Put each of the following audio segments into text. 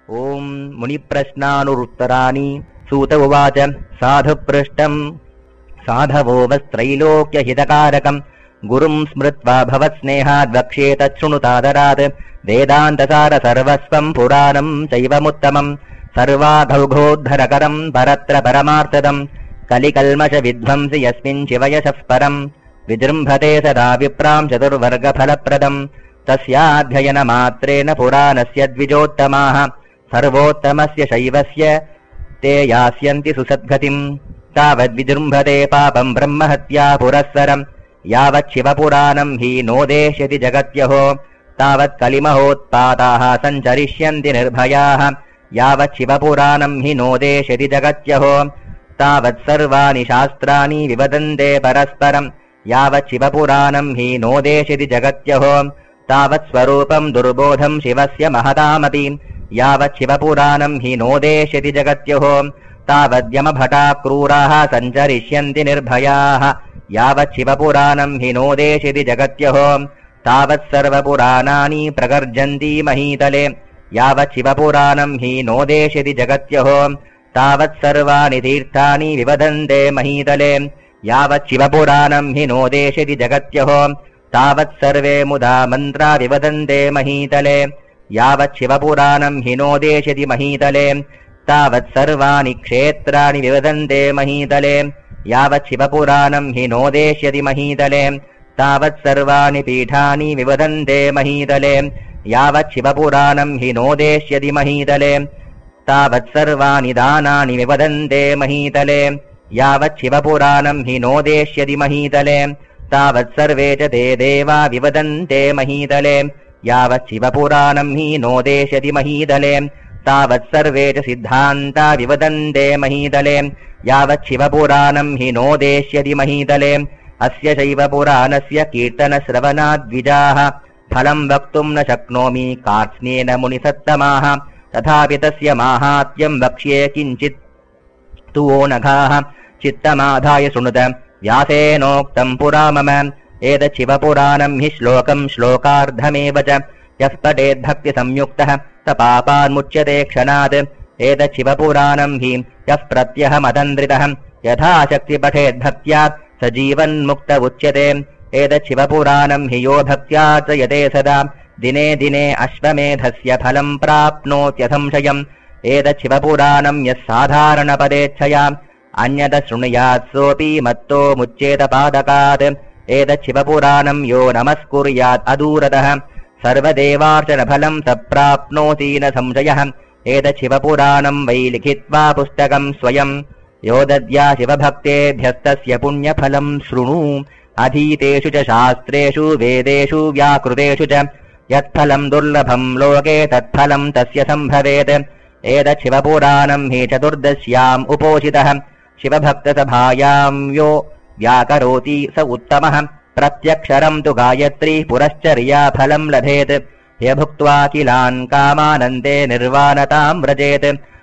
ओम मुनिप्रश्नानुरुत्तराणि। सूत उवाच साधुपृष्टम् साधवो वस्त्रैलोक्यहितकारकम् गुरुं स्मृत्वा भवत्स्नेहाद् वक्ष्ये तच्छृणुतादरात्। वेदान्तसार सर्वस्वम् पुराणम् चैवमुत्तमम् सर्वाघौघोद्धरकरम् परत्र परमार्थदम् कलिकल्मष विध्वंसि यस्मिन् शिवयशः परम् विजृम्भते सदा विप्राम् चतुर्वर्गफलप्रदम्। तस्याध्ययनमात्रेण पुराणस्य द्विजोत्तमाः सर्वोत्तमस्य शैवस्य ते यास्यन्ति सुसद्गतिम्। तावद्विजृम्भते पापम् ब्रह्महत्या पुरःसरम् यावत् शिवपुराणम् हि नोदेश्यति जगत्यहो तावत् कलिमहोत्पाताः सञ्चरिष्यन्ति निर्भयाः। यावत् शिवपुराणम् हि नोदेश्यति जगत्यहो तावत् सर्वाणि शास्त्राणि विवदन्ते परस्परम्। यावत् शिवपुराणम् हि नोदेश्यति जगत्यहो तावत् स्वरूपम् दुर्बोधम् शिवस्य महतामपि। यावत् शिवपुराणम् हि नोदेश्यति जगत्यहो तावद्यमभटाः क्रूराः सञ्चरिष्यन्ति निर्भयाः। यावत् शिवपुराणम् हि नोदेश्यति जगत्यहो तावत् सर्वपुराणानि प्रगर्जन्ति महीतले। यावत् शिवपुराणम् हि नोदेश्यति जगत्यहो तावत् सर्वाणि तीर्थानि विवदन्ते महीतले। यावत् शिवपुराणम् हि नोदेश्यति जगत्यहो तावत् सर्वे मुदा मन्त्रा विवदन्ते महीतले। यावत् शिवपुराणम् हि नोदेश्यति महीतले तावत् सर्वाणि क्षेत्राणि विवदन्ते महीतले। यावत् शिवपुराणम् हि नोदेश्यति महीतले तावत् सर्वाणि पीठानि विवदन्ते महीतले। यावत् शिवपुराणम् हि नोदेश्यति महीतले तावत् सर्वाणि दानानि विवदन्ते महीतले। यावत् शिवपुराणम् हि नोदेश्यति महीतले तावत् सर्वे च ते देवा विवदन्ते महीतले। यावत् शिवपुराणम् हि नोदेश्यति महीतले तावत् सर्वे च सिद्धान्ता विवदन्ते महीतले। यावत् शिवपुराणम् हि नोदेश्यति महीतले अस्य शैवपुराणस्य कीर्तनश्रवणाद्विजाः फलम् वक्तुम् न शक्नोमि कार्त्स्नेन मुनिसत्तमाः। तथापि तस्य माहात्म्यम् वक्ष्ये किञ्चित् तु वो नघाः चित्तमाधाय शृणुत। व्यासेनोक्तम् पुरा मम एतत् शिवपुराणम् हि श्लोकम् श्लोकार्धमेव च यः पठेद्भक्तिसंयुक्तः स पापान्मुच्यते क्षणात्। एतत् शिवपुराणम् हि यः प्रत्यहमतन्द्रितः यथाशक्ति पठेद्भक्त्या स जीवन्मुक्त उच्यते। एतत् शिवपुराणम् हि यो भक्त्या च सदा दिने दिने अश्वमेधस्य फलम् प्राप्नोत्यसंशयम्। एतत् शिवपुराणम् यः साधारणपदेच्छया अन्यद शृणुयात् सोऽपि मत्तो मुच्येत पादकात्। एतत् शिवपुराणम् यो नमस्कुर्यात् अदूरतः सर्वदेवार्चनफलम् स प्राप्नोति न संशयः। एतत् शिवपुराणम् वै लिखित्वा पुस्तकम् स्वयम् यो दद्या शिवभक्तेभ्यस्तस्य पुण्यफलम् शृणु। अधीतेषु च शास्त्रेषु वेदेषु व्याकृतेषु च यत्फलम् दुर्लभम् लोके तत्फलम् तस्य सम्भवेत्। एतत् शिवपुराणम् हि चतुर्दश्याम् उपोषितः शिवभक्तसभायाम् यो व्याकरोति स उत्तमः। प्रत्यक्षरम् तु गायत्री पुरश्चर्या फलम् लभेत् ह्यभुक्त्वा किलान् कामानन्ते निर्वाणताम् व्रजेत्।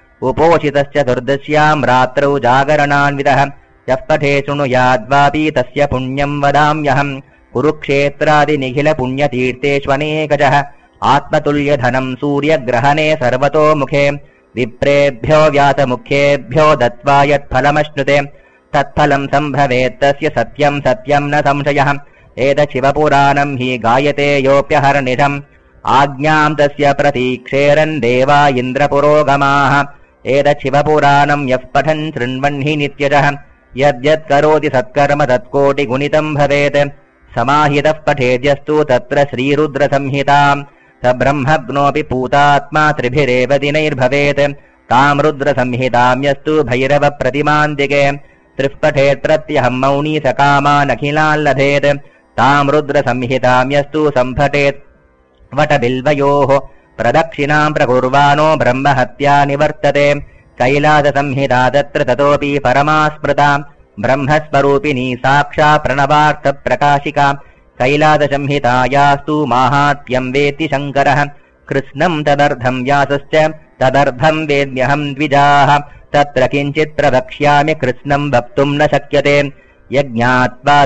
उपोषितश्चतुर्दश्याम् रात्रौ जागरणान्वितः यः पठे शृणुयाद्वापि तस्य पुण्यम् वदाम्यहम्। कुरुक्षेत्रादिनिखिलपुण्यतीर्थेष्वनेकशः आत्मतुल्यधनम् सूर्यग्रहणे सर्वतोमुखे विप्रेभ्यो व्यासमुख्येभ्यो दत्त्वा यत्फलमश्नुते तत्फलम् सम्भवेत् तस्य सत्यम् सत्यम् न संशयः। एतत् शिवपुराणम् हि गायते योऽप्यहर्निशम् आज्ञाम् तस्य प्रतीक्षेरन् देवा इन्द्रपुरोगमाः। एतत् शिवपुराणम् यः पठन् शृण्वन् हि नित्यशः यद्यत् करोति सत्कर्म तत्कोटिगुणितम् भवेत्। समाहितः पठेद्यस्तु तत्र श्रीरुद्रसंहिताम् स ब्रह्मज्ञोऽपि पूतात्मा त्रिभिरेव दिनैर्भवेत्। ताम् रुद्रसंहिताम् यस्तु भैरवप्रतिमान्तिके त्रिः पठेत् प्रत्यहम् मौनी स कामानखिलान् लभेत्। ताम् रुद्रसंहिताम् यस्तु सम्पठेत् वटबिल्वयोः प्रदक्षिणाम् प्रकुर्वाणो ब्रह्महत्या निवर्तते। कैलाससंहिता तत्र ततोऽपि परमा स्मृता ब्रह्मस्वरूपिणी साक्षात् प्रणवार्थप्रकाशिका। कैलाससंहितायास्तु माहात्म्यम् वेत्ति शङ्करः कृत्स्नम् तदर्थम् व्यासश्च तदर्थम् वेद्म्यहम् द्विजाः। तत्र किञ्चित् प्रवक्ष्यामि कृत्स्नम् वक्तुम् न शक्यते। यज्ञात्वा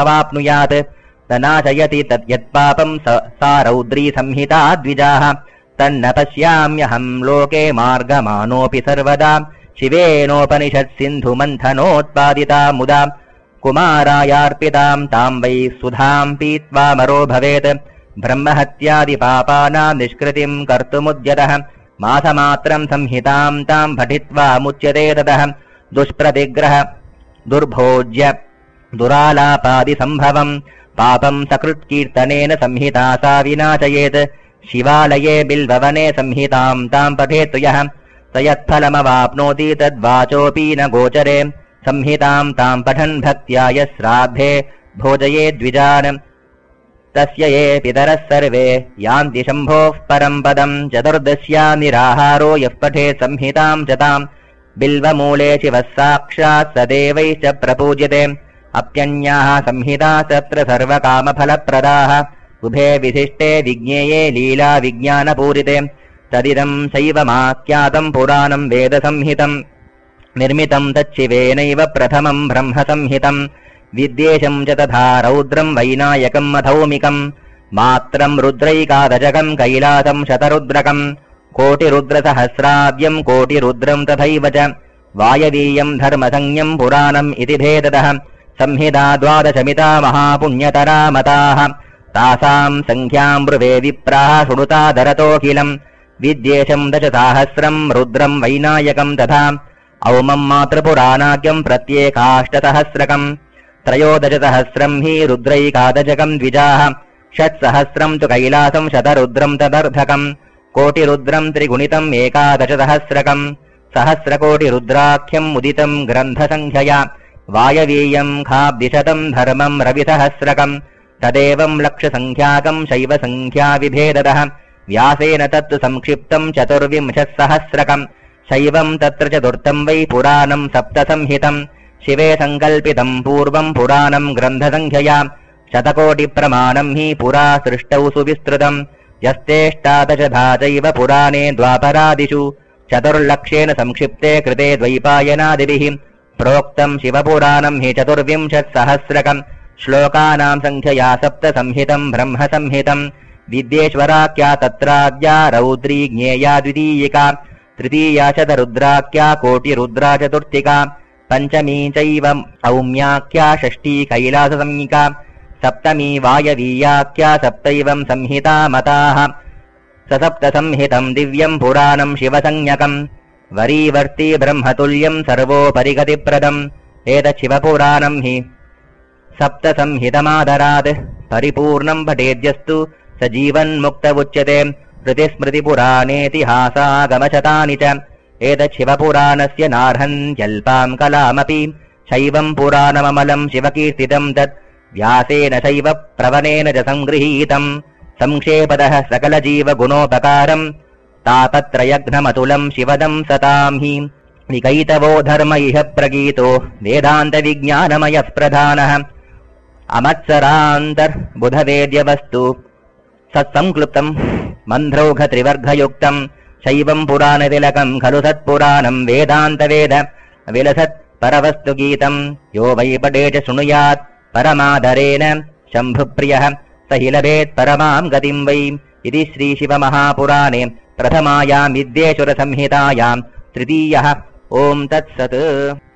तत्क्षणाल्लोकश्चित्तशुद्धिमवाप्नुयात् न नाशयति तद्यत्पापम् सा रौद्री संहिता द्विजाः। तन्न पश्याम्यहं लोके मार्गमानोऽपि सर्वदा शिवेनोपनिषत्सिन्धुमन्थनोत्पादिता मुदा कुमारायार्पितां तां वै सुधां पीत्वा मरो भवेत् ब्रह्महत्यादिपापानां निष्कृतिं कर्तुमुद्यतः मासमात्रं संहितां तां पठित्वा मुच्यते ततः दुष्प्रतिग्रह दुर्भोज्य दुरालापादिसम्भवम् पापं सकृत्कीर्तनेन संहिता सा विनाशयेत् शिवालये बिल्ववने संहितां तां पठेत् यः स यत्फलमवाप्नोति तद्वाचोऽपि न गोचरे संहितां तां पठन् भक्त्या यः श्राद्धे भोजयेद्विजान् तस्य ये पितरः सर्वे यान्ति शम्भोः परं पदं चतुर्दश्या निराहारो यः पठेत् संहितां च ताम् बिल्वमूले शिवः साक्षात् सदेवैश्च प्रपूज्यते अप्यन्याः संहिता तत्र सर्वकामफलप्रदाः उभे विशिष्टे विज्ञेये लीला विज्ञानपूरिते तदिदं शैवमाख्यातं पुराणं वेदसंहितं निर्मितं तच्छिवेनैव प्रथमं ब्रह्मसंहितं विद्येशं च तथा रौद्रं वैनायकं मधौमिकं मात्रं रुद्रैकादशकं कैलासं शतरुद्रकं कोटिरुद्रसहस्राब्जं कोटिरुद्रं तथैव च वायवीयं धर्मसंज्ञं पुराणम् इति भेदतः संहिता द्वादशमिता महापुण्यतरा मताः तासां संख्यां ब्रुवे विप्राः शृणुतादरतोऽखिलम् विद्येशं दशसाहस्रं रुद्रं वैनायकं तथा औमं मातृपुराणाख्यं प्रत्येकाष्टसहस्रकं त्रयोदशसहस्रं हि रुद्रैकादशकं द्विजाः षट्सहस्रं तु कैलासं शतरुद्रं तदर्धकं कोटिरुद्रं त्रिगुणितम् एकादशसहस्रकं सहस्रकोटिरुद्राख्यम् उदितं ग्रन्थसंख्यया वायवीयं खाब्दिशतं धर्मं रविसहस्रकं तदेवं लक्षसंख्याकं शैवसंख्याविभेदतः व्यासेन तत्तु संक्षिप्तं चतुर्विंशत्सहस्रकं शैवं तत्र चतुर्थं वै पुराणं सप्तसंहितं शिवे सङ्कल्पितं पूर्वं पुराणं ग्रन्थसंख्यया शतकोटिप्रमाणं हि पुरा सृष्टौ सुविस्तृतं यस्तेष्टादशधा चैव पुराणे द्वापरादिषु चतुर्लक्षेण संक्षिप्ते कृते द्वैपायनादिभिः प्रोक्तं शिवपुराणं हि चतुर्विंशत्सहस्रकं श्लोकानां संख्यया सप्तसंहितं ब्रह्मसंहितं विद्येश्वराख्या तत्राद्या रौद्री ज्ञेया द्वितीयिका तृतीया शतरुद्राख्या कोटिरुद्रा चतुर्थिका पञ्चमी चैव औम्याख्या षष्ठी कैलाससंहिता सप्तमी वायवीयाख्या सप्तैवं संहिता मताः ससप्तसंहितं दिव्यं पुराणं शिवसंज्ञकं वरीवर्ति ब्रह्मतुल्यं सर्वोपरिगतिप्रदम् एतत् शिवपुराणं हि सप्तसंहितमादरात् परिपूर्णं पठेद्यस्तु स जीवन्मुक्त उच्यते श्रुतिस्मृतिपुराणेतिहासागमशतानि च एतत् शिवपुराणस्य नार्हन्त्यल्पां कलामपि शैवं पुराणममलं शिवकीर्तितं तत् व्यासेन शैव प्रवणेन च सङ्गृहीतं संक्षेपतः सकलजीवगुणोपकारं तापत्रयघ्नमतुलं शिवदं सतां हि विकैतवो धर्म इह प्रगीतो वेदान्तविज्ञानमयः प्रधानः अमत्सरान्तर्बुधवेद्यवस्तु सत्संक्लुप्तं मन्त्रौघत्रिवर्गयुक्तं शैवं पुराणतिलकं खलु सत्पुराणं वेदान्तवेद विलसत् परवस्तु गीतं यो वै पठे च शृणुयात् परमादरेण शम्भुप्रियः स हि लभेत् परमां गतिं वै इति श्रीशिवमहापुराणे प्रथमायां विद्येश्वरसंहितायां तृतीयः ओं तत्सत्।